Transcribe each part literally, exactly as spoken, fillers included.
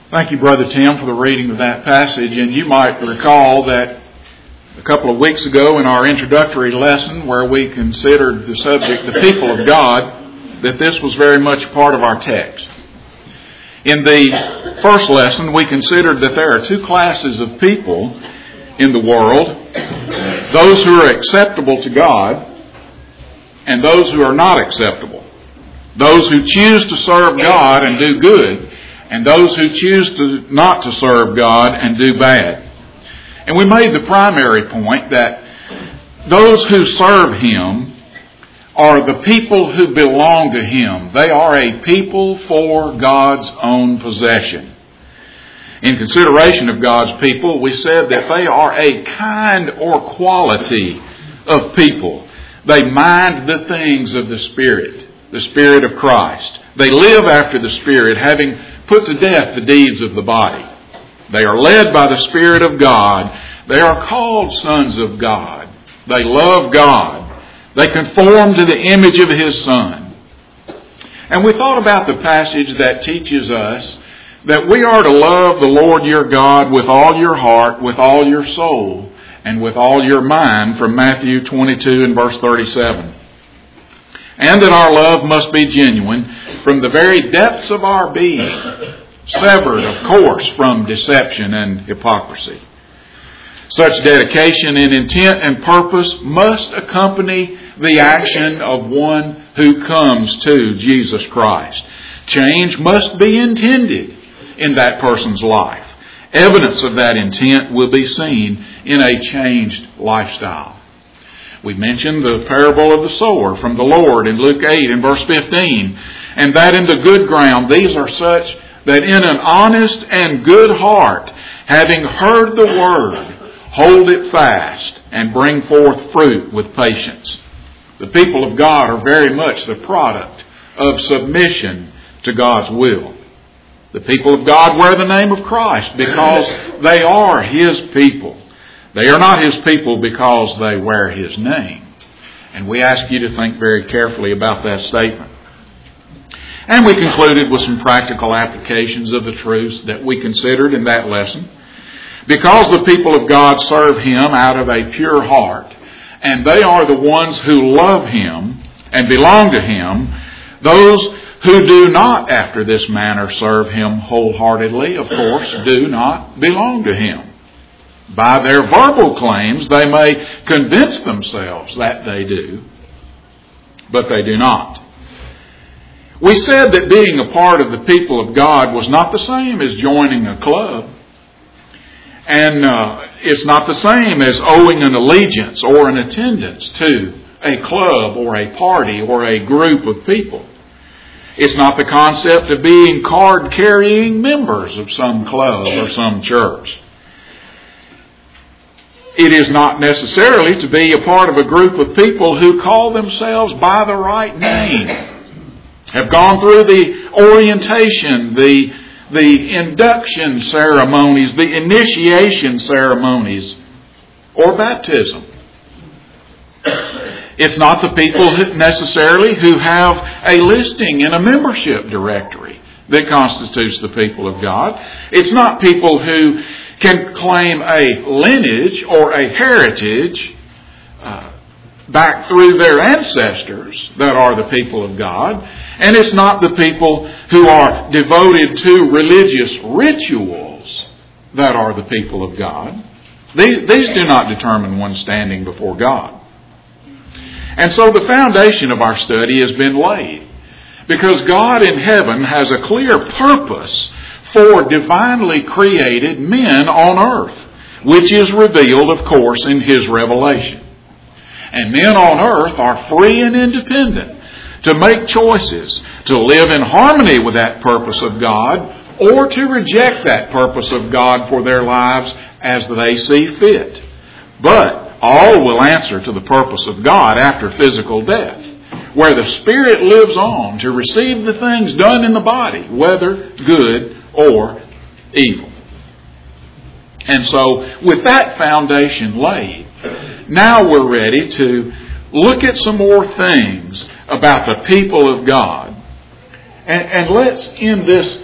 Thank you, Brother Tim, for the reading of that passage. And you might recall that a couple of weeks ago in our introductory lesson where we considered the subject, the people of God, that this was very much part of our text. In the first lesson, we considered that there are two classes of people in the world. Those who are acceptable to God and those who are not acceptable. Those who choose to serve God and do good, and those who choose to not to serve God and do bad. And we made the primary point that those who serve Him are the people who belong to Him. They are a people for God's own possession. In consideration of God's people, we said that they are a kind or quality of people. They mind the things of the Spirit, the Spirit of Christ. They live after the Spirit, having put to death the deeds of the body. They are led by the Spirit of God. They are called sons of God. They love God. They conform to the image of His Son. And we thought about the passage that teaches us that we are to love the Lord your God with all your heart, with all your soul, and with all your mind, from Matthew twenty-two and verse thirty-seven. And that our love must be genuine from the very depths of our being, severed, of course, from deception and hypocrisy. Such dedication in intent and purpose must accompany the action of one who comes to Jesus Christ. Change must be intended in that person's life. Evidence of that intent will be seen in a changed lifestyle. We mentioned the parable of the sower from the Lord in Luke eight and verse fifteen. And that in the good ground, these are such that in an honest and good heart, having heard the word, hold it fast and bring forth fruit with patience. The people of God are very much the product of submission to God's will. The people of God wear the name of Christ because they are His people. They are not His people because they wear His name. And we ask you to think very carefully about that statement. And we concluded with some practical applications of the truths that we considered in that lesson. Because the people of God serve Him out of a pure heart, and they are the ones who love Him and belong to Him, those who do not after this manner serve Him wholeheartedly, of course, do not belong to Him. By their verbal claims, they may convince themselves that they do, but they do not. We said that being a part of the people of God was not the same as joining a club. And uh, it's not the same as owing an allegiance or an attendance to a club or a party or a group of people. It's not the concept of being card-carrying members of some club or some church. It is not necessarily to be a part of a group of people who call themselves by the right name, have gone through the orientation, the, the induction ceremonies, the initiation ceremonies, or baptism. It's not the people who necessarily who have a listing in a membership directory that constitutes the people of God. It's not people who can claim a lineage or a heritage uh, back through their ancestors that are the people of God. And it's not the people who are devoted to religious rituals that are the people of God. These, these do not determine one's standing before God. And so the foundation of our study has been laid, because God in heaven has a clear purpose for divinely created men on earth, which is revealed, of course, in His revelation. And men on earth are free and independent to make choices, to live in harmony with that purpose of God, or to reject that purpose of God for their lives as they see fit. But all will answer to the purpose of God after physical death, where the Spirit lives on to receive the things done in the body, whether good or evil. And so, with that foundation laid, now we're ready to look at some more things about the people of God. And, and let's, in this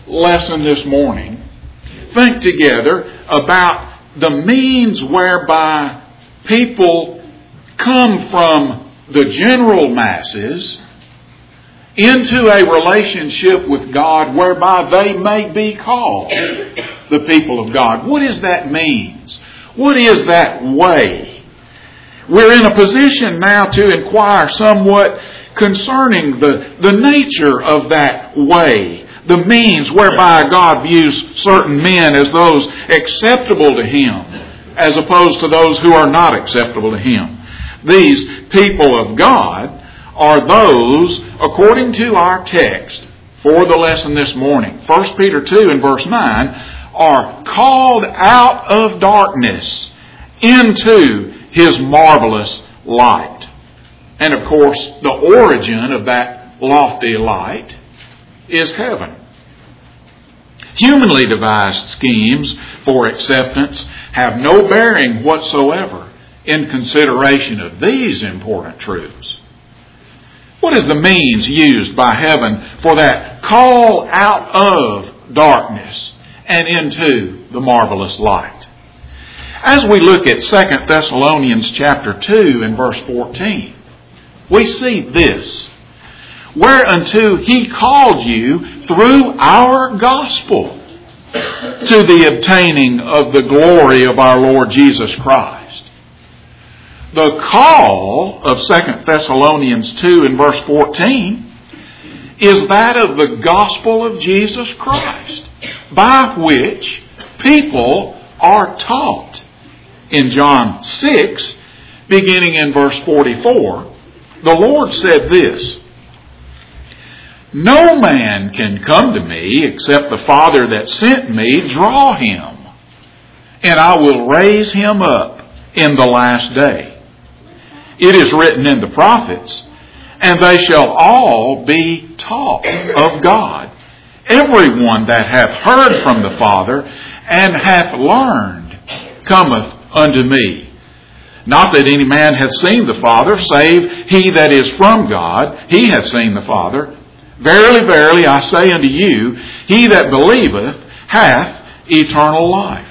lesson this morning, think together about the means whereby people come from the general masses into a relationship with God whereby they may be called the people of God. What does that mean? What is that way? We're in a position now to inquire somewhat concerning the, the nature of that way, the means whereby God views certain men as those acceptable to Him, as opposed to those who are not acceptable to Him. These people of God are those, according to our text for the lesson this morning, First Peter two and verse nine, are called out of darkness into His marvelous light. And of course, the origin of that lofty light is heaven. Humanly devised schemes for acceptance have no bearing whatsoever in consideration of these important truths. What is the means used by heaven for that call out of darkness and into the marvelous light? As we look at Second Thessalonians chapter two and verse fourteen, we see this: whereunto He called you through our gospel to the obtaining of the glory of our Lord Jesus Christ. The call of Second Thessalonians two and verse fourteen is that of the gospel of Jesus Christ, by which people are taught. In John six, beginning in verse forty-four, the Lord said this: No man can come to me except the Father that sent me draw him, and I will raise him up in the last day. It is written in the prophets, and they shall all be taught of God. Everyone that hath heard from the Father and hath learned cometh unto me. Not that any man hath seen the Father, save he that is from God, he hath seen the Father. Verily, verily, I say unto you, he that believeth hath eternal life.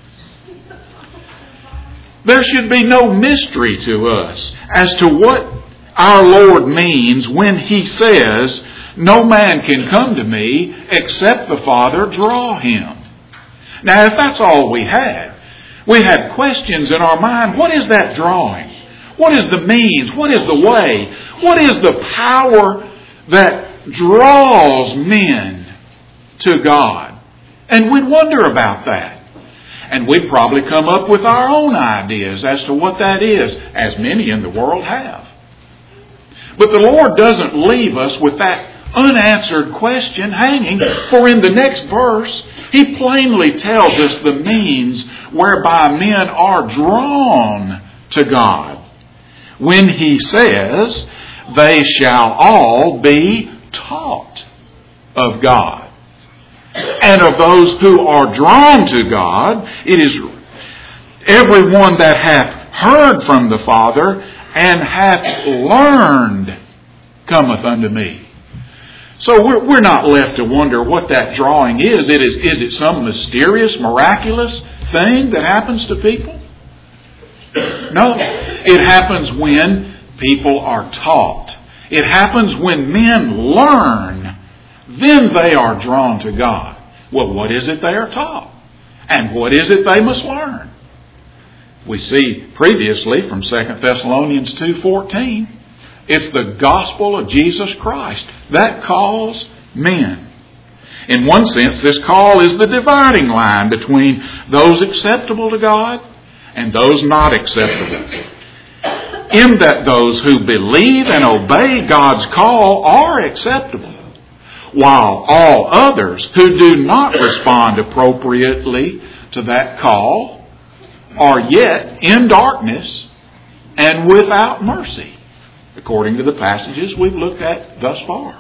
There should be no mystery to us as to what our Lord means when He says, no man can come to me except the Father draw him. Now, if that's all we had, we had questions in our mind. What is that drawing? What is the means? What is the way? What is the power that draws men to God? And we'd wonder about that. And we'd probably come up with our own ideas as to what that is, as many in the world have. But the Lord doesn't leave us with that unanswered question hanging, for in the next verse, He plainly tells us the means whereby men are drawn to God. When He says, they shall all be taught of God. And of those who are drawn to God, it is everyone that hath heard from the Father and hath learned cometh unto me. So we're, we're not left to wonder what that drawing is. It is. Is it some mysterious, miraculous thing that happens to people? No. It happens when people are taught. It happens when men learn. Then they are drawn to God. Well, what is it they are taught? And what is it they must learn? We see previously from Second Thessalonians two fourteen, it's the gospel of Jesus Christ that calls men. In one sense, this call is the dividing line between those acceptable to God and those not acceptable. In that those who believe and obey God's call are acceptable, while all others who do not respond appropriately to that call are yet in darkness and without mercy, according to the passages we've looked at thus far.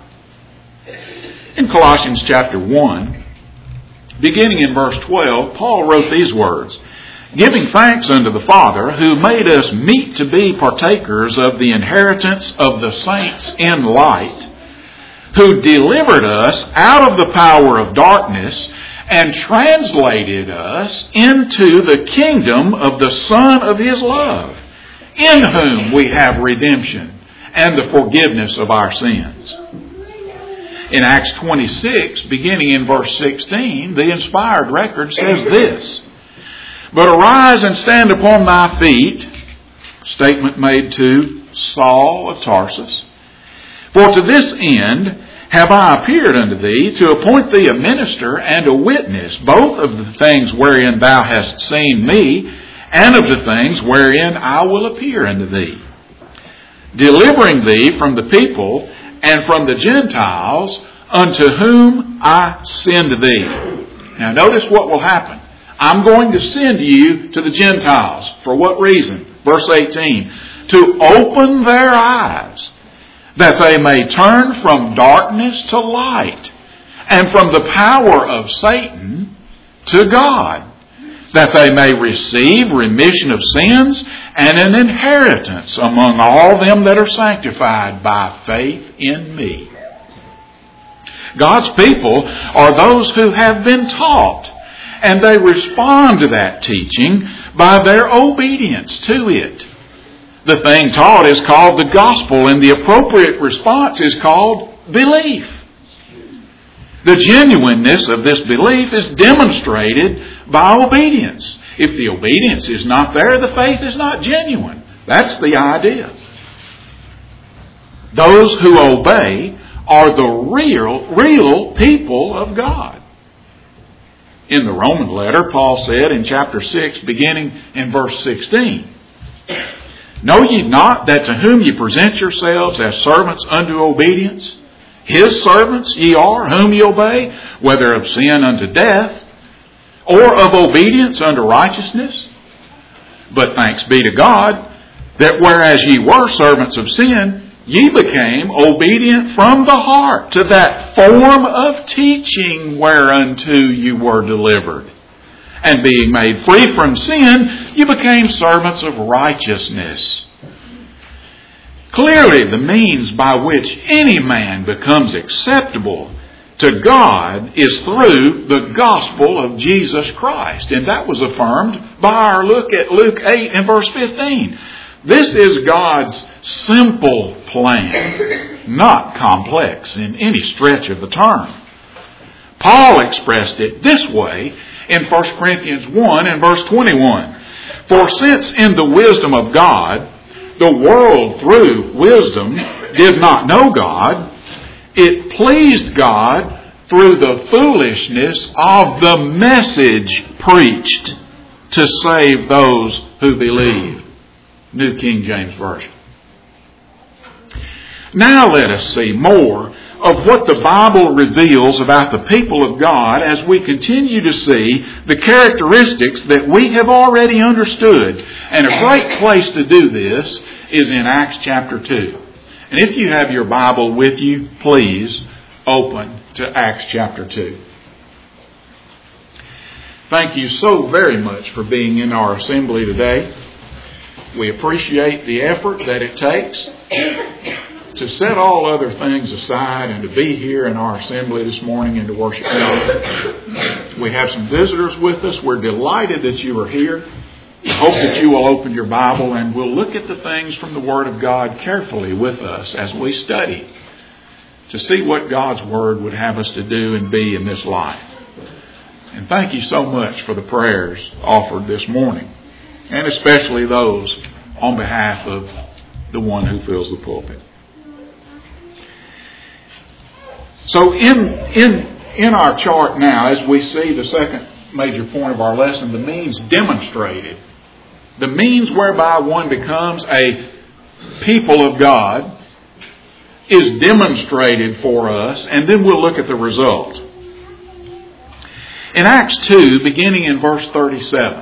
In Colossians chapter one, beginning in verse twelve, Paul wrote these words: giving thanks unto the Father, who made us meet to be partakers of the inheritance of the saints in light, who delivered us out of the power of darkness and translated us into the kingdom of the Son of His love, in whom we have redemption and the forgiveness of our sins. In Acts twenty-six, beginning in verse sixteen, the inspired record says this: "But arise and stand upon thy feet," statement made to Saul of Tarsus, "for to this end have I appeared unto thee, to appoint thee a minister and a witness, both of the things wherein thou hast seen me, and of the things wherein I will appear unto thee, delivering thee from the people and from the Gentiles, unto whom I send thee." Now notice what will happen. I'm going to send you to the Gentiles. For what reason? Verse eighteen. "To open their eyes, that they may turn from darkness to light, and from the power of Satan to God, that they may receive remission of sins and an inheritance among all them that are sanctified by faith in me." God's people are those who have been taught, and they respond to that teaching by their obedience to it. The thing taught is called the gospel, and the appropriate response is called belief. The genuineness of this belief is demonstrated by obedience. If the obedience is not there, the faith is not genuine. That's the idea. Those who obey are the real, real people of God. In the Roman letter, Paul said in chapter six, beginning in verse sixteen, "Know ye not that to whom ye present yourselves as servants unto obedience, His servants ye are, whom ye obey, whether of sin unto death, or of obedience unto righteousness? But thanks be to God, that whereas ye were servants of sin, ye became obedient from the heart to that form of teaching whereunto you were delivered. And being made free from sin, you became servants of righteousness." Clearly, the means by which any man becomes acceptable to God is through the gospel of Jesus Christ. And that was affirmed by our look at Luke eight and verse fifteen. This is God's simple plan, not complex in any stretch of the term. Paul expressed it this way in First Corinthians one and verse twenty-one. "For since in the wisdom of God, the world through wisdom did not know God, it pleased God through the foolishness of the message preached to save those who believe." New King James Version. Now let us see more of what the Bible reveals about the people of God as we continue to see the characteristics that we have already understood. And a great place to do this is in Acts chapter two. And if you have your Bible with you, please open to Acts chapter two. Thank you so very much for being in our assembly today. We appreciate the effort that it takes to set all other things aside and to be here in our assembly this morning and to worship God. We have some visitors with us. We're delighted that you are here. I hope that you will open your Bible and we'll look at the things from the Word of God carefully with us as we study to see what God's Word would have us to do and be in this life. And thank you so much for the prayers offered this morning, and especially those on behalf of the one who fills the pulpit. So in in in our chart now, as we see the second major point of our lesson, the means demonstrated, the means whereby one becomes a people of God is demonstrated for us, and then we'll look at the result. In Acts two, beginning in verse thirty-seven,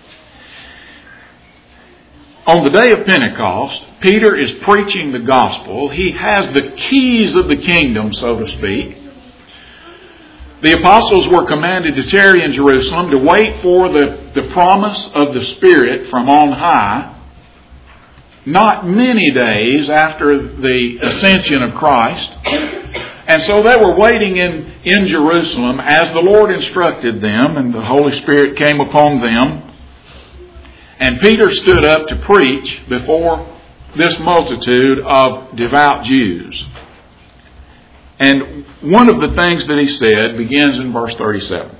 on the day of Pentecost, Peter is preaching the gospel. He has the keys of the kingdom, so to speak. The apostles were commanded to tarry in Jerusalem to wait for the, the promise of the Spirit from on high. Not many days after the ascension of Christ. And so they were waiting in, in Jerusalem as the Lord instructed them, and the Holy Spirit came upon them. And Peter stood up to preach before this multitude of devout Jews. And one of the things that he said begins in verse thirty-seven.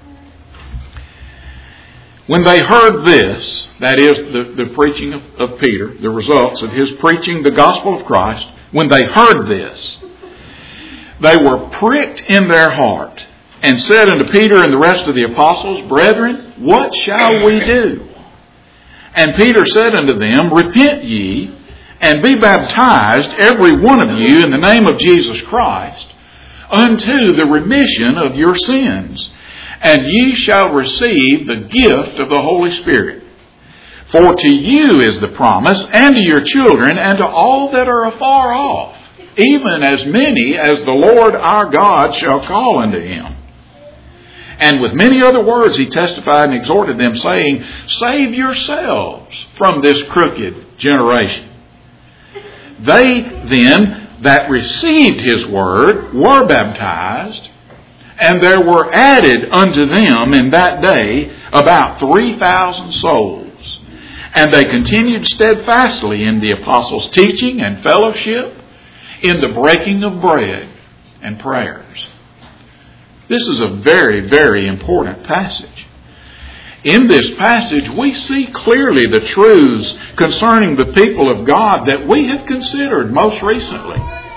When they heard this, that is the, the preaching of, of Peter, the results of his preaching the gospel of Christ, when they heard this, they were pricked in their heart and said unto Peter and the rest of the apostles, Brethren, what shall we do? And Peter said unto them, Repent ye, and be baptized, every one of you, in the name of Jesus Christ, unto the remission of your sins, and ye shall receive the gift of the Holy Spirit. For to you is the promise, and to your children, and to all that are afar off, even as many as the Lord our God shall call unto him. And with many other words he testified and exhorted them, saying, Save yourselves from this crooked generation. They then that received his word were baptized, and there were added unto them in that day about three thousand souls. And they continued steadfastly in the apostles' teaching and fellowship, in the breaking of bread and prayers. This is a very, very important passage. In this passage, we see clearly the truths concerning the people of God that we have considered most recently.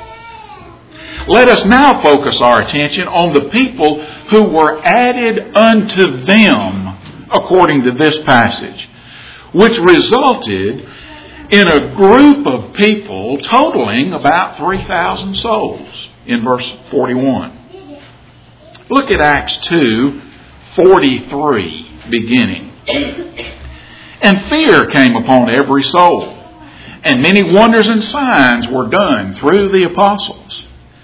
Let us now focus our attention on the people who were added unto them according to this passage, which resulted in a group of people totaling about three thousand souls in verse forty-one. Look at Acts two forty-three beginning. And fear came upon every soul, and many wonders and signs were done through the apostles.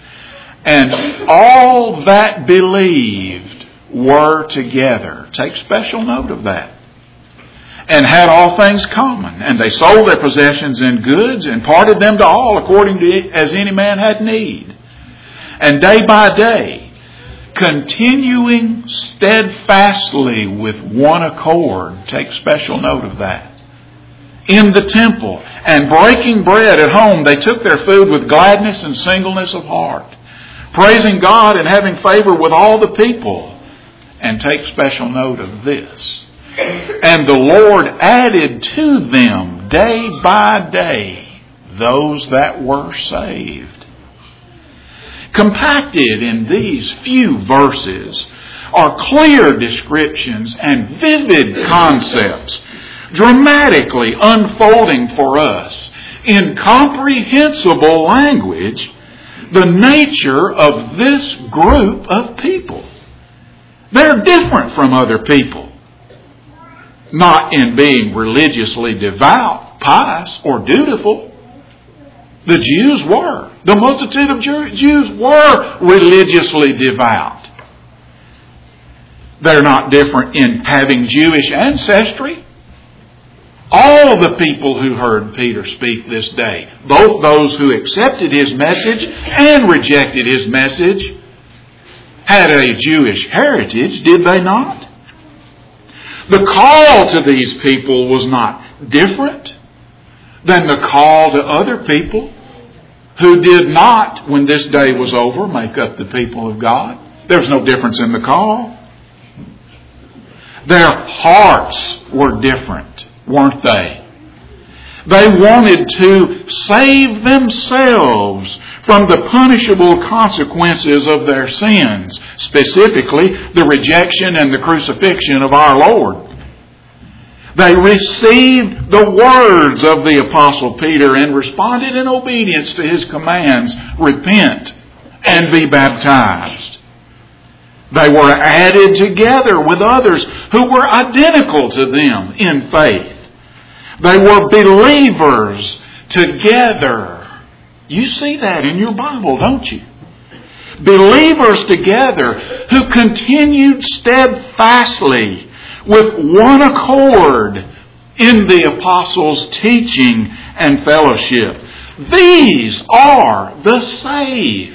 And all that believed were together. Take special note of that. And had all things common. And they sold their possessions and goods and parted them to all according to as any man had need. And day by day, continuing steadfastly with one accord. Take special note of that. In the temple and breaking bread at home, they took their food with gladness and singleness of heart, praising God and having favor with all the people. And take special note of this. And the Lord added to them day by day those that were saved. Compacted in these few verses are clear descriptions and vivid concepts, dramatically unfolding for us in comprehensible language the nature of this group of people. They're different from other people. Not in being religiously devout, pious, or dutiful. The Jews were. The multitude of Jews were religiously devout. They're not different in having Jewish ancestry. All the people who heard Peter speak this day, both those who accepted his message and rejected his message, had a Jewish heritage, did they not? The call to these people was not different than the call to other people who did not, when this day was over, make up the people of God. There's no difference in the call. Their hearts were different, weren't they? They wanted to save themselves from the punishable consequences of their sins, specifically the rejection and the crucifixion of our Lord. They received the words of the Apostle Peter and responded in obedience to his commands, repent and be baptized. They were added together with others who were identical to them in faith. They were believers together. You see that in your Bible, don't you? Believers together who continued steadfastly with one accord in the apostles' teaching and fellowship. These are the saved.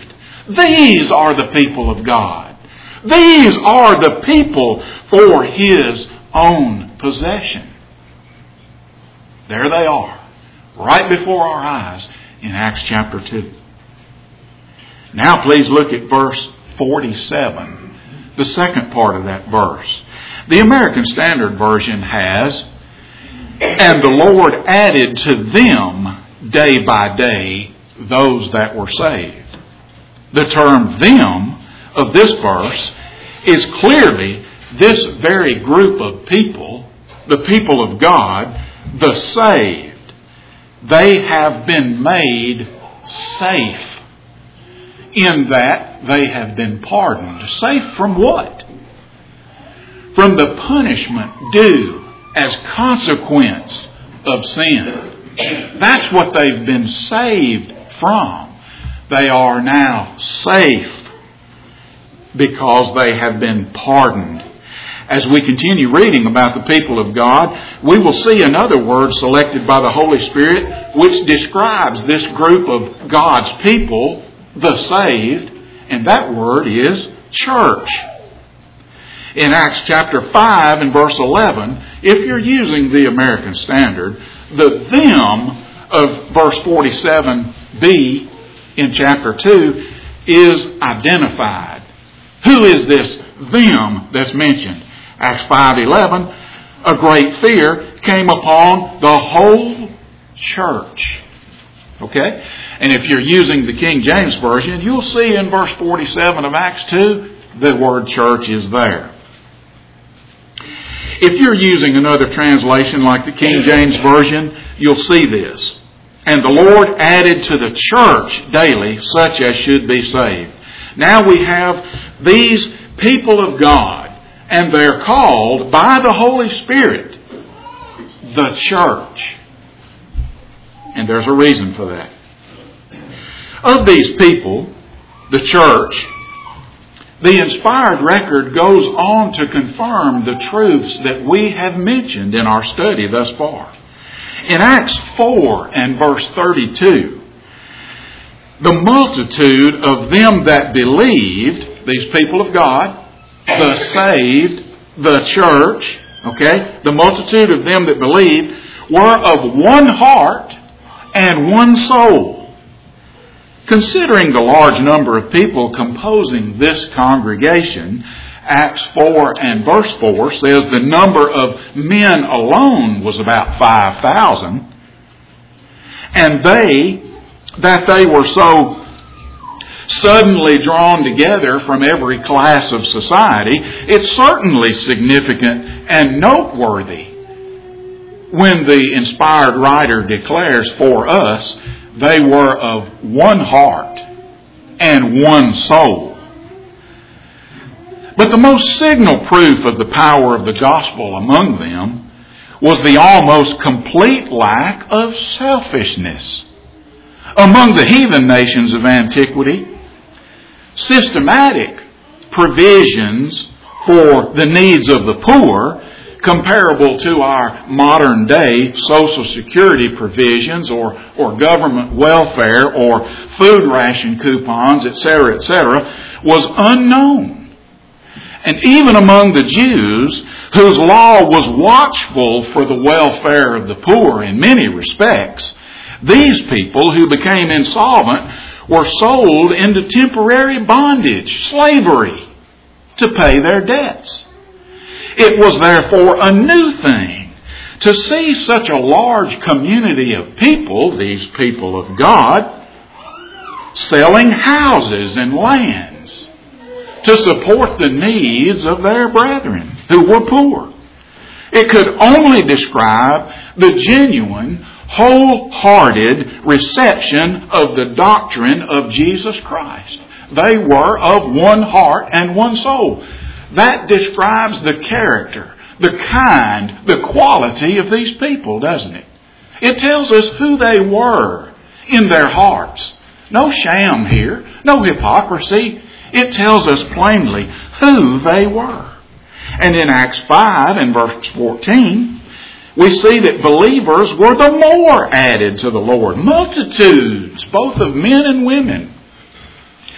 These are the people of God. These are the people for His own possession. There they are, right before our eyes in Acts chapter two. Now please look at verse forty-seven, the second part of that verse. The American Standard Version has, "And the Lord added to them day by day those that were saved." The term "them" of this verse is clearly this very group of people, the people of God, the saved. They have been made safe in that they have been pardoned. Safe from what? From the punishment due as consequence of sin. That's what they've been saved from. They are now safe because they have been pardoned. As we continue reading about the people of God, we will see another word selected by the Holy Spirit which describes this group of God's people, the saved, and that word is church. In Acts chapter five and verse eleven, if you're using the American Standard, the them of verse forty-seven b in chapter two is identified. Who is this them that's mentioned? Acts five eleven, a great fear came upon the whole church. Okay? And if you're using the King James Version, you'll see in verse forty-seven of Acts two, the word church is there. If you're using another translation like the King James Version, you'll see this. "And the Lord added to the church daily such as should be saved." Now we have these people of God, and they're called by the Holy Spirit the church. And there's a reason for that. Of these people, the church, the inspired record goes on to confirm the truths that we have mentioned in our study thus far. In Acts four and verse thirty-two, the multitude of them that believed, these people of God, the saved, the church, okay, the multitude of them that believed were of one heart and one soul. Considering the large number of people composing this congregation, Acts four and verse four says the number of men alone was about five thousand. And they, that they were so suddenly drawn together from every class of society, it's certainly significant and noteworthy when the inspired writer declares for us they were of one heart and one soul. But the most signal proof of the power of the gospel among them was the almost complete lack of selfishness. Among the heathen nations of antiquity, systematic provisions for the needs of the poor, comparable to our modern day Social Security provisions or, or government welfare or food ration coupons, et cetera, et cetera, was unknown. And even among the Jews, whose law was watchful for the welfare of the poor in many respects, these people who became insolvent were sold into temporary bondage, slavery, to pay their debts. It was therefore a new thing to see such a large community of people, these people of God, selling houses and lands to support the needs of their brethren who were poor. It could only describe the genuine, wholehearted reception of the doctrine of Jesus Christ. They were of one heart and one soul. That describes the character, the kind, the quality of these people, doesn't it? It tells us who they were in their hearts. No sham here, no hypocrisy. It tells us plainly who they were. And in Acts five and verse fourteen, we see that believers were the more added to the Lord. Multitudes, both of men and women.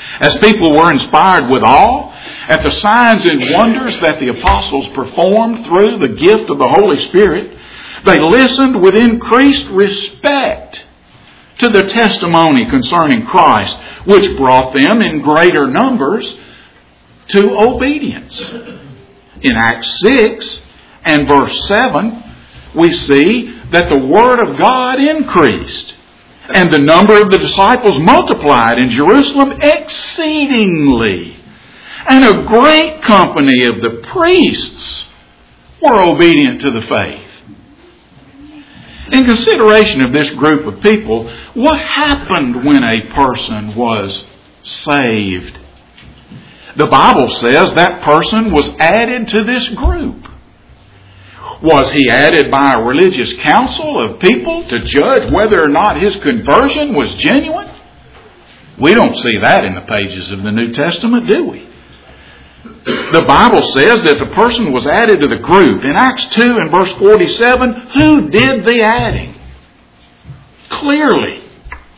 As people were inspired with awe at the signs and wonders that the apostles performed through the gift of the Holy Spirit, they listened with increased respect to the testimony concerning Christ, which brought them in greater numbers to obedience. In Acts six and verse seven, we see that the Word of God increased, and the number of the disciples multiplied in Jerusalem exceedingly. And a great company of the priests were obedient to the faith. In consideration of this group of people, what happened when a person was saved? The Bible says that person was added to this group. Was he added by a religious council of people to judge whether or not his conversion was genuine? We don't see that in the pages of the New Testament, do we? The Bible says that the person was added to the group. In Acts two and verse forty-seven, who did the adding? Clearly,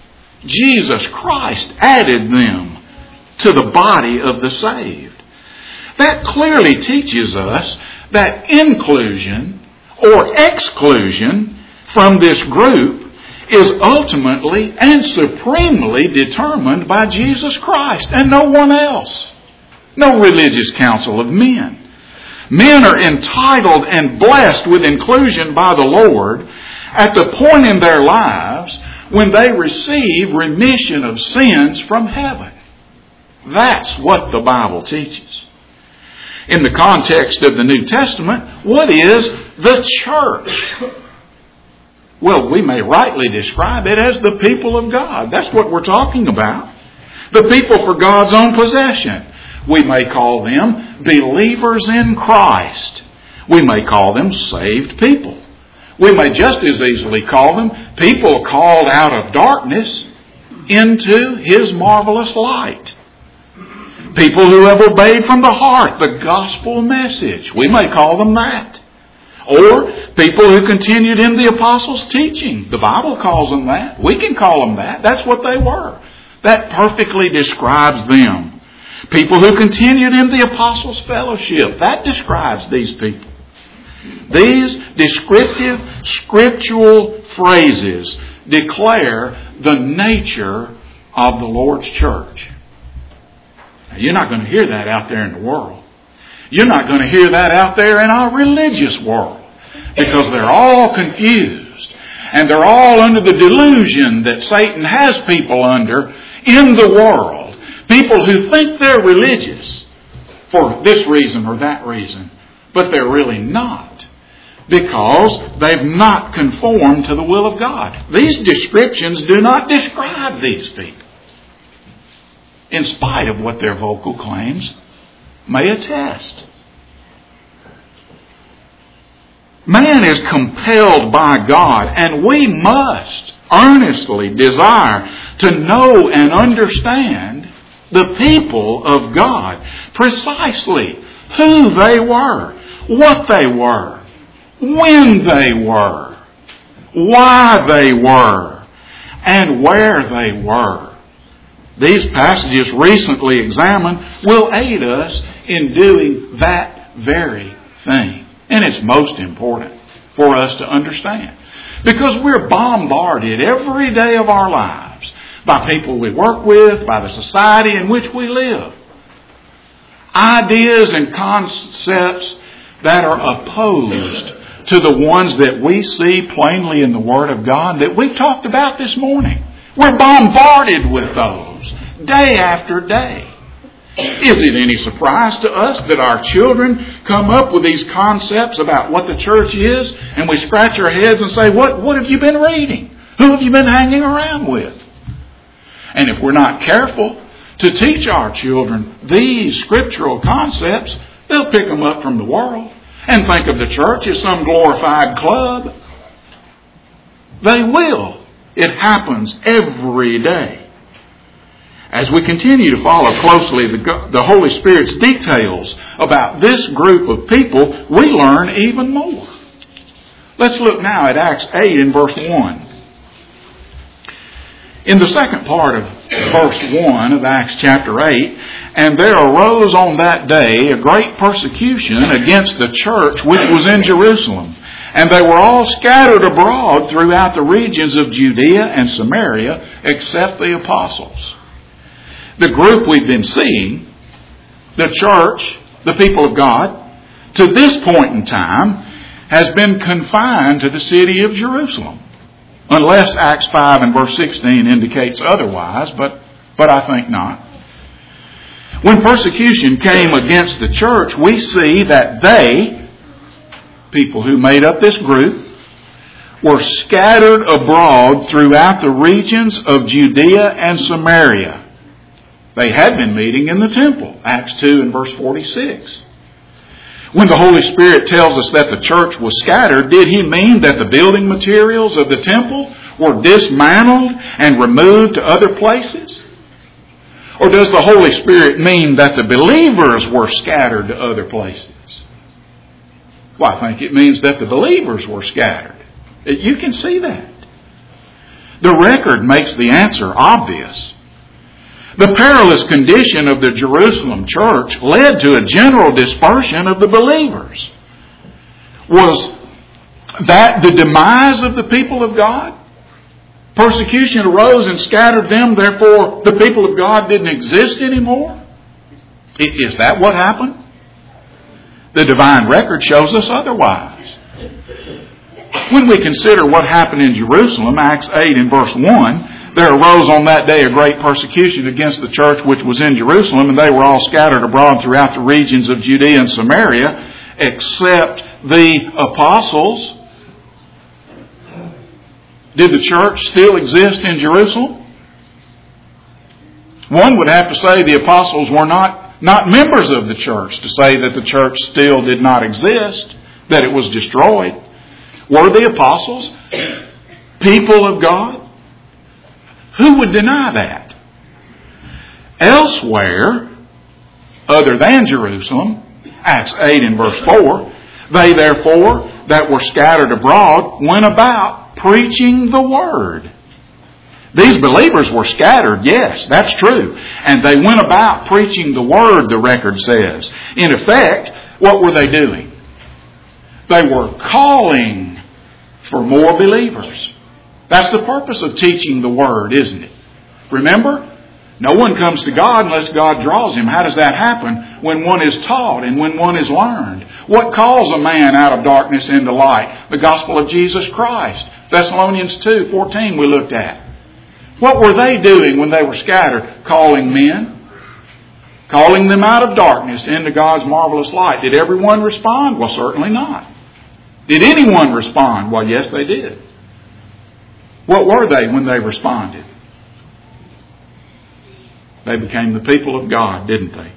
Jesus Christ added them to the body of the saved. That clearly teaches us that inclusion or exclusion from this group is ultimately and supremely determined by Jesus Christ and no one else. No religious council of men. Men are entitled and blessed with inclusion by the Lord at the point in their lives when they receive remission of sins from heaven. That's what the Bible teaches. In the context of the New Testament, what is the church? Well, we may rightly describe it as the people of God. That's what we're talking about. The people for God's own possession. We may call them believers in Christ. We may call them saved people. We may just as easily call them people called out of darkness into His marvelous light. People who have obeyed from the heart the gospel message. We may call them that. Or people who continued in the apostles' teaching. The Bible calls them that. We can call them that. That's what they were. That perfectly describes them. People who continued in the apostles' fellowship. That describes these people. These descriptive scriptural phrases declare the nature of the Lord's church. Now, you're not going to hear that out there in the world. You're not going to hear that out there in our religious world, because they're all confused and they're all under the delusion that Satan has people under in the world. People who think they're religious for this reason or that reason, but they're really not, because they've not conformed to the will of God. These descriptions do not describe these people, in spite of what their vocal claims may attest. Man is compelled by God, and we must earnestly desire to know and understand the people of God, precisely who they were, what they were, when they were, why they were, and where they were. These passages recently examined will aid us in doing that very thing. And it's most important for us to understand, because we're bombarded every day of our lives by people we work with, by the society in which we live. Ideas and concepts that are opposed to the ones that we see plainly in the Word of God that we've talked about this morning. We're bombarded with those day after day. Is it any surprise to us that our children come up with these concepts about what the church is, and we scratch our heads and say, what, what have you been reading? Who have you been hanging around with? And if we're not careful to teach our children these scriptural concepts, they'll pick them up from the world and think of the church as some glorified club. They will. It happens every day. As we continue to follow closely the, the Holy Spirit's details about this group of people, we learn even more. Let's look now at Acts eight and verse one. In the second part of verse one of Acts chapter eight, and there arose on that day a great persecution against the church which was in Jerusalem. And they were all scattered abroad throughout the regions of Judea and Samaria, except the apostles. The group we've been seeing, the church, the people of God, to this point in time, has been confined to the city of Jerusalem. Unless Acts five and verse sixteen indicates otherwise, but, but I think not. When persecution came against the church, we see that they, people who made up this group, were scattered abroad throughout the regions of Judea and Samaria. They had been meeting in the temple, Acts two and verse forty-six. When the Holy Spirit tells us that the church was scattered, did He mean that the building materials of the temple were dismantled and removed to other places? Or does the Holy Spirit mean that the believers were scattered to other places? Well, I think it means that the believers were scattered. You can see that. The record makes the answer obvious. The perilous condition of the Jerusalem church led to a general dispersion of the believers. Was that the demise of the people of God? Persecution arose and scattered them, therefore the people of God didn't exist anymore? Is that what happened? The divine record shows us otherwise. When we consider what happened in Jerusalem, Acts eight and verse one, there arose on that day a great persecution against the church which was in Jerusalem, and they were all scattered abroad throughout the regions of Judea and Samaria, except the apostles. Did the church still exist in Jerusalem? One would have to say the apostles were not, not members of the church to say that the church still did not exist, that it was destroyed. Were the apostles people of God? Who would deny that? Elsewhere, other than Jerusalem, Acts eight and verse four, they therefore that were scattered abroad went about preaching the word. These believers were scattered, yes, that's true. And they went about preaching the word, the record says. In effect, what were they doing? They were calling for more believers. That's the purpose of teaching the Word, isn't it? Remember, no one comes to God unless God draws him. How does that happen? When one is taught and when one is learned. What calls a man out of darkness into light? The gospel of Jesus Christ. Thessalonians two fourteen we looked at. What were they doing when they were scattered? Calling men. Calling them out of darkness into God's marvelous light. Did everyone respond? Well, certainly not. Did anyone respond? Well, yes, they did. What were they when they responded? They became the people of God, didn't they?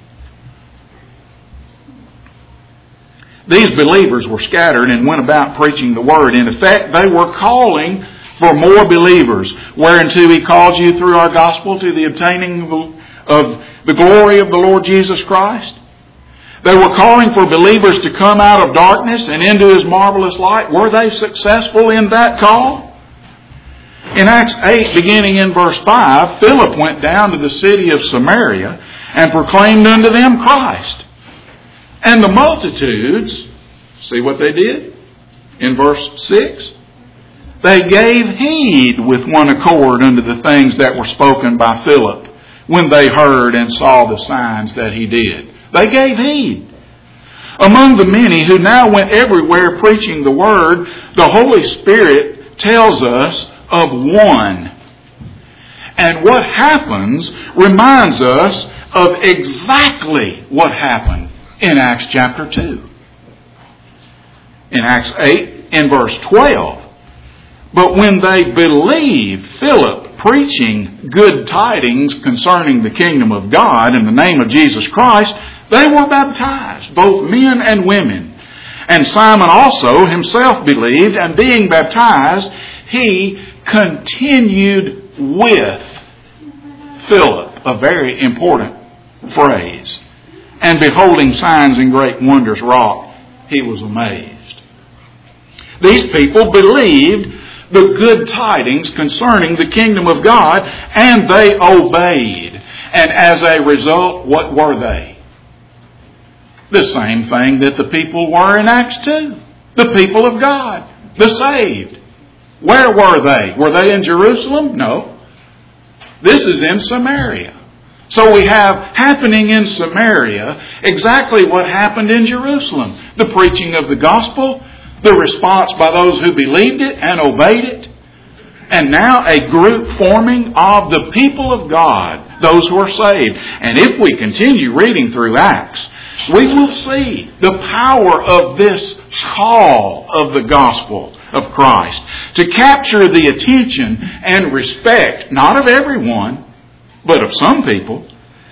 These believers were scattered and went about preaching the word. In effect, they were calling for more believers, whereunto He called you through our gospel to the obtaining of the glory of the Lord Jesus Christ. They were calling for believers to come out of darkness and into His marvelous light. Were they successful in that call? In Acts eight, beginning in verse five, Philip went down to the city of Samaria and proclaimed unto them Christ. And the multitudes, see what they did? In verse six, they gave heed with one accord unto the things that were spoken by Philip when they heard and saw the signs that he did. They gave heed. Among the many who now went everywhere preaching the word, the Holy Spirit tells us of one. And what happens reminds us of exactly what happened in Acts chapter two. In Acts eight, in verse twelve, but when they believed Philip preaching good tidings concerning the kingdom of God in the name of Jesus Christ, they were baptized, both men and women. And Simon also himself believed, and being baptized, he continued with Philip, a very important phrase. And beholding signs and great wonders wrought, he was amazed. These people believed the good tidings concerning the kingdom of God, and they obeyed. And as a result, what were they? The same thing that the people were in Acts two. The people of God, the saved. Where were they? Were they in Jerusalem? No. This is in Samaria. So we have happening in Samaria exactly what happened in Jerusalem. The preaching of the gospel, the response by those who believed it and obeyed it, and now a group forming of the people of God, those who are saved. And if we continue reading through Acts, we will see the power of this call of the gospel of Christ to capture the attention and respect, not of everyone, but of some people,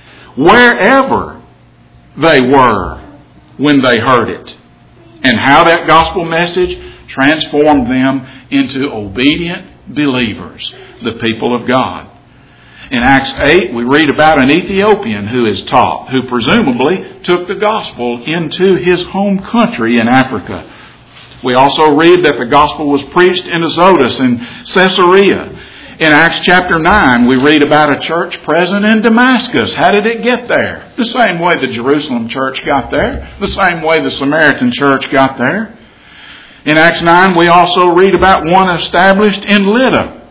wherever they were when they heard it, and how that gospel message transformed them into obedient believers, the people of God. In Acts eight, we read about an Ethiopian who is taught, who presumably took the gospel into his home country in Africa. We also read that the gospel was preached in Azotus in Caesarea. In Acts chapter nine, we read about a church present in Damascus. How did it get there? The same way the Jerusalem church got there. The same way the Samaritan church got there. In Acts nine, we also read about one established in Lydda.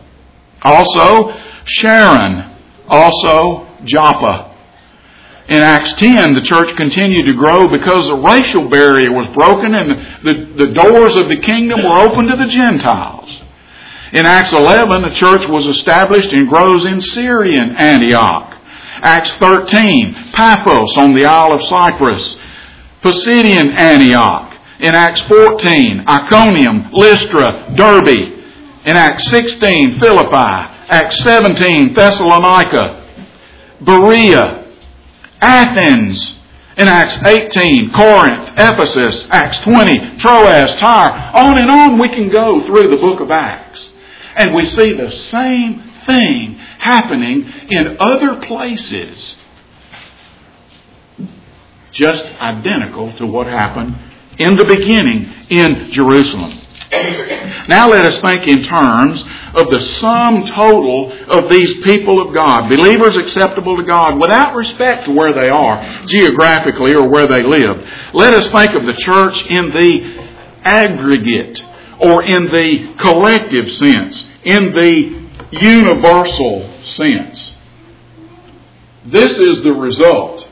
Also, Sharon. Also, Joppa. In Acts ten, the church continued to grow because the racial barrier was broken and the, the doors of the kingdom were open to the Gentiles. In Acts eleven, the church was established and grows in Syrian Antioch. Acts thirteen, Paphos on the Isle of Cyprus. Pisidian Antioch. In Acts fourteen, Iconium, Lystra, Derbe. In Acts sixteen, Philippi. Acts seventeen, Thessalonica. Berea. Athens. In Acts eighteen, Corinth, Ephesus. Acts twenty, Troas, Tyre. On and on we can go through the book of Acts. And we see the same thing happening in other places. Just identical to what happened in the beginning in Jerusalem. Now let us think in terms of the sum total of these people of God, believers acceptable to God without respect to where they are geographically or where they live. Let us think of the church in the aggregate or in the collective sense, in the universal sense. This is the result.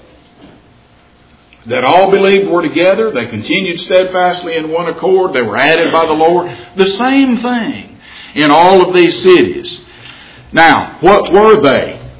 That all believed were together. They continued steadfastly in one accord. They were added by the Lord. The same thing in all of these cities. Now, what were they?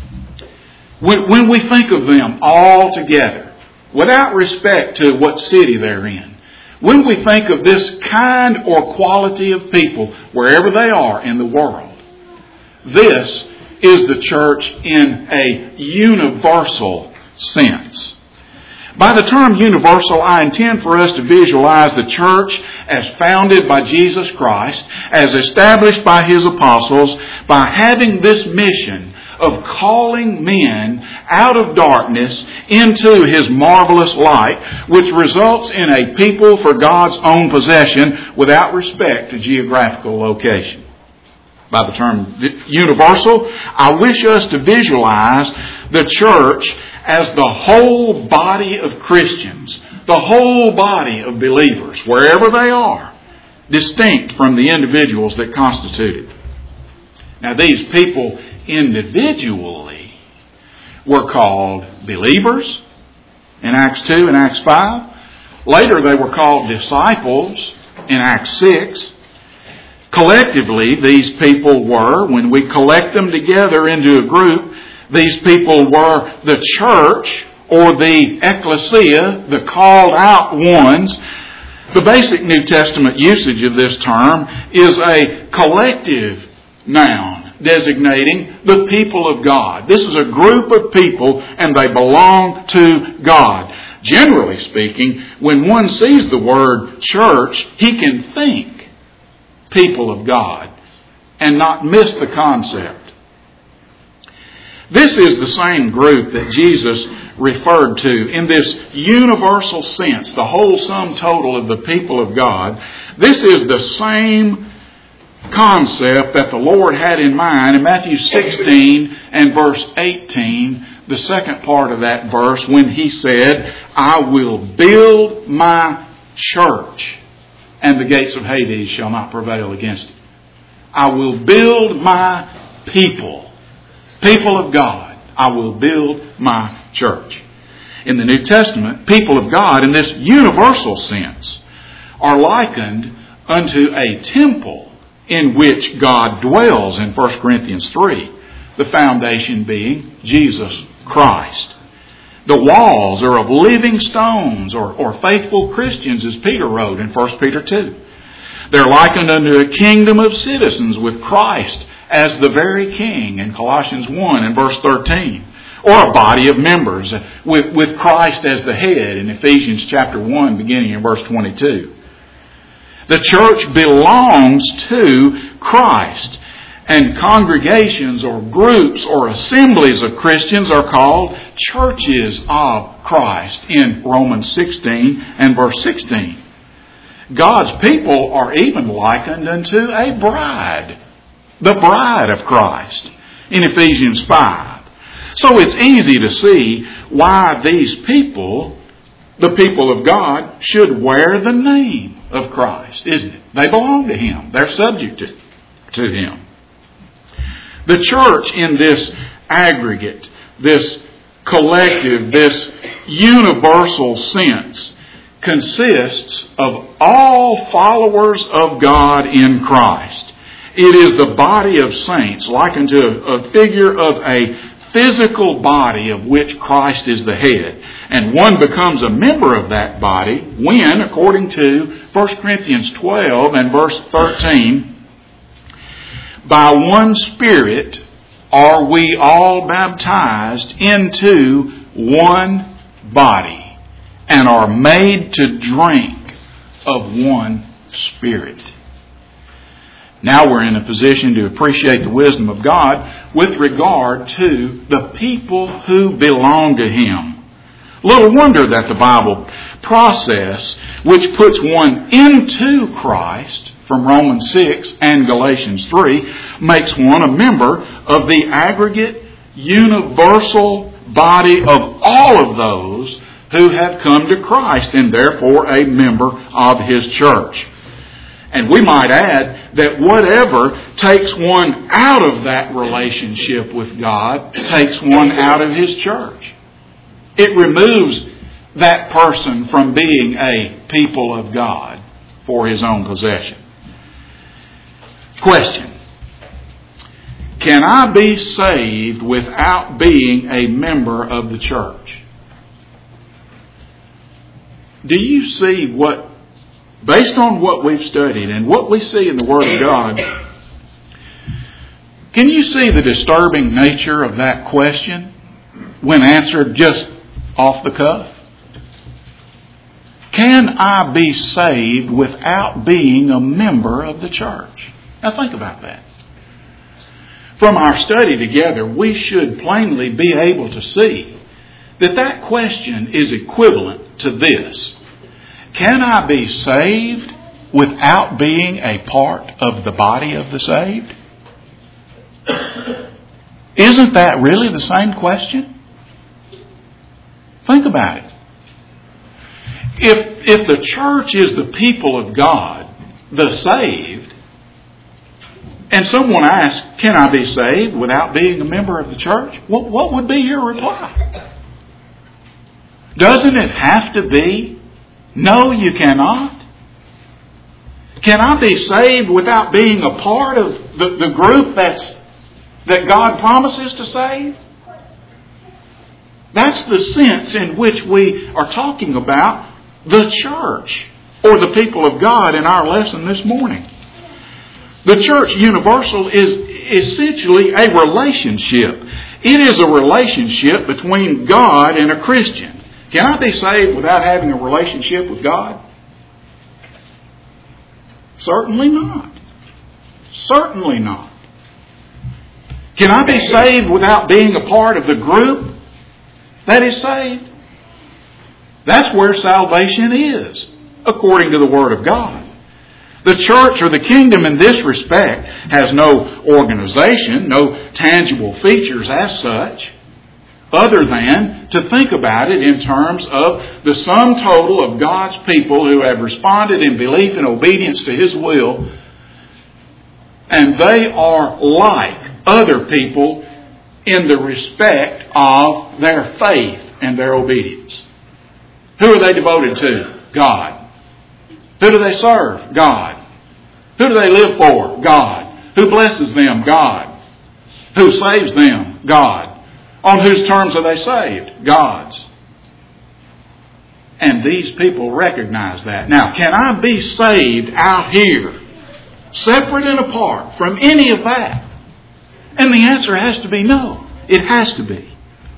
When, when we think of them all together, without respect to what city they're in, when we think of this kind or quality of people, wherever they are in the world, this is the church in a universal sense. By the term universal, I intend for us to visualize the church as founded by Jesus Christ, as established by His apostles, by having this mission of calling men out of darkness into His marvelous light, which results in a people for God's own possession without respect to geographical location. By the term universal, I wish us to visualize the church as the whole body of Christians, the whole body of believers, wherever they are, distinct from the individuals that constitute it. Now, these people individually were called believers in Acts two and Acts five. Later, they were called disciples in Acts six. Collectively, these people were, when we collect them together into a group, these people were the church or the ecclesia, the called out ones. The basic New Testament usage of this term is a collective noun designating the people of God. This is a group of people and they belong to God. Generally speaking, when one sees the word church, he can think people of God and not miss the concept. This is the same group that Jesus referred to in this universal sense, the whole sum total of the people of God. This is the same concept that the Lord had in mind in Matthew sixteen and verse eighteen, the second part of that verse, when He said, I will build my church, and the gates of Hades shall not prevail against it. I will build my people, people of God. I will build my church. In the New Testament, people of God, in this universal sense, are likened unto a temple in which God dwells in First Corinthians three, the foundation being Jesus Christ. The walls are of living stones or, or faithful Christians, as Peter wrote in First Peter two. They're likened unto a kingdom of citizens with Christ as the very king in Colossians one and verse thirteen. Or a body of members with, with Christ as the head in Ephesians chapter one beginning in verse twenty-two. The church belongs to Christ. And congregations or groups or assemblies of Christians are called churches of Christ in Romans sixteen and verse sixteen. God's people are even likened unto a bride, the bride of Christ in Ephesians five. So it's easy to see why these people, the people of God, should wear the name of Christ, isn't it? They belong to Him. They're subject to, to Him. The church in this aggregate, this collective, this universal sense consists of all followers of God in Christ. It is the body of saints, likened to a figure of a physical body of which Christ is the head. And one becomes a member of that body when, according to First Corinthians twelve and verse thirteen, by one Spirit are we all baptized into one body and are made to drink of one Spirit. Now we're in a position to appreciate the wisdom of God with regard to the people who belong to Him. Little wonder that the Bible process, which puts one into Christ from Romans six and Galatians three, makes one a member of the aggregate, universal body of all of those who have come to Christ and therefore a member of His church. And we might add that whatever takes one out of that relationship with God takes one out of His church. It removes that person from being a people of God for his own possession. Question. Can I be saved without being a member of the church? Do you see what, based on what we've studied and what we see in the Word of God, can you see the disturbing nature of that question when answered just off the cuff? Can I be saved without being a member of the church? Now think about that. From our study together, we should plainly be able to see that that question is equivalent to this. Can I be saved without being a part of the body of the saved? Isn't that really the same question? Think about it. If, if the church is the people of God, the saved, and someone asks, can I be saved without being a member of the church? What, what would be your reply? Doesn't it have to be, no, you cannot? Can I be saved without being a part of the, the group that's, that God promises to save? That's the sense in which we are talking about the church or the people of God in our lesson this morning. The church universal is essentially a relationship. It is a relationship between God and a Christian. Can I be saved without having a relationship with God? Certainly not. Certainly not. Can I be saved without being a part of the group that is saved? That's where salvation is, according to the Word of God. The church or the kingdom in this respect has no organization, no tangible features as such, other than to think about it in terms of the sum total of God's people who have responded in belief and obedience to His will, and they are like other people in the respect of their faith and their obedience. Who are they devoted to? God. Who do they serve? God. Who do they live for? God. Who blesses them? God. Who saves them? God. On whose terms are they saved? God's. And these people recognize that. Now, can I be saved out here, separate and apart from any of that? And the answer has to be no. It has to be.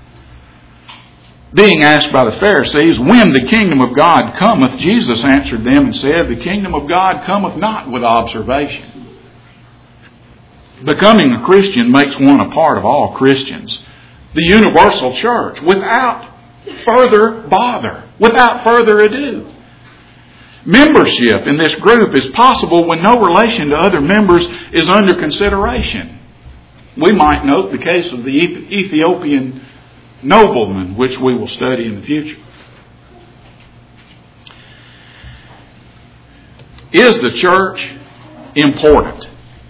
Being asked by the Pharisees, when the kingdom of God cometh, Jesus answered them and said, the kingdom of God cometh not with observation. Becoming a Christian makes one a part of all Christians. The universal church, without further bother, without further ado. Membership in this group is possible when no relation to other members is under consideration. We might note the case of the Ethiopian nobleman, which we will study in the future. Is the church important?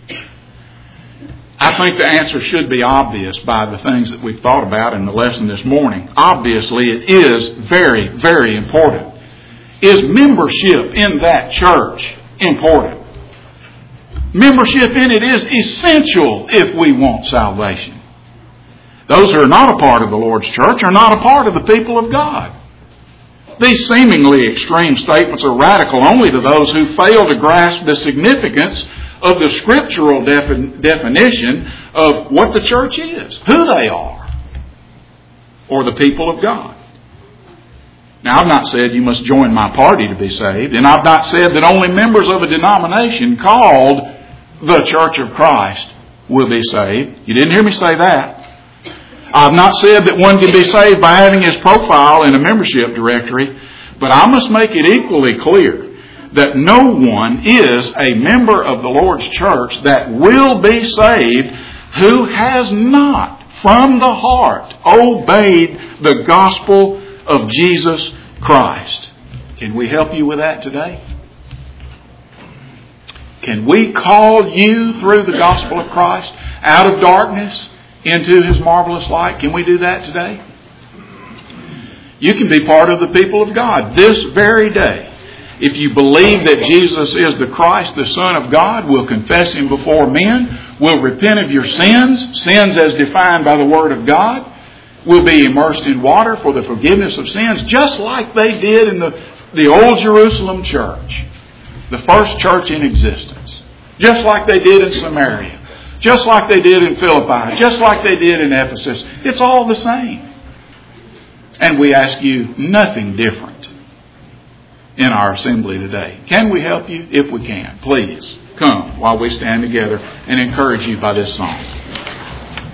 I think the answer should be obvious by the things that we've thought about in the lesson this morning. Obviously, it is very, very important. Is membership in that church important? Membership in it is essential if we want salvation. Those who are not a part of the Lord's church are not a part of the people of God. These seemingly extreme statements are radical only to those who fail to grasp the significance of the scriptural defi- definition of what the church is, who they are, or the people of God. Now, I've not said you must join my party to be saved, and I've not said that only members of a denomination called the Church of Christ will be saved. You didn't hear me say that. I've not said that one can be saved by having his profile in a membership directory, but I must make it equally clear that no one is a member of the Lord's church that will be saved who has not, from the heart, obeyed the gospel of Jesus Christ. Can we help you with that today? Can we call you through the gospel of Christ out of darkness into His marvelous light? Can we do that today? You can be part of the people of God this very day. If you believe that Jesus is the Christ, the Son of God, will confess Him before men, will repent of your sins, sins as defined by the Word of God, will be immersed in water for the forgiveness of sins, just like they did in the, the old Jerusalem church, the first church in existence, just like they did in Samaria, just like they did in Philippi, just like they did in Ephesus. It's all the same. And we ask you nothing different in our assembly today. Can we help you? If we can, please come while we stand together and encourage you by this song.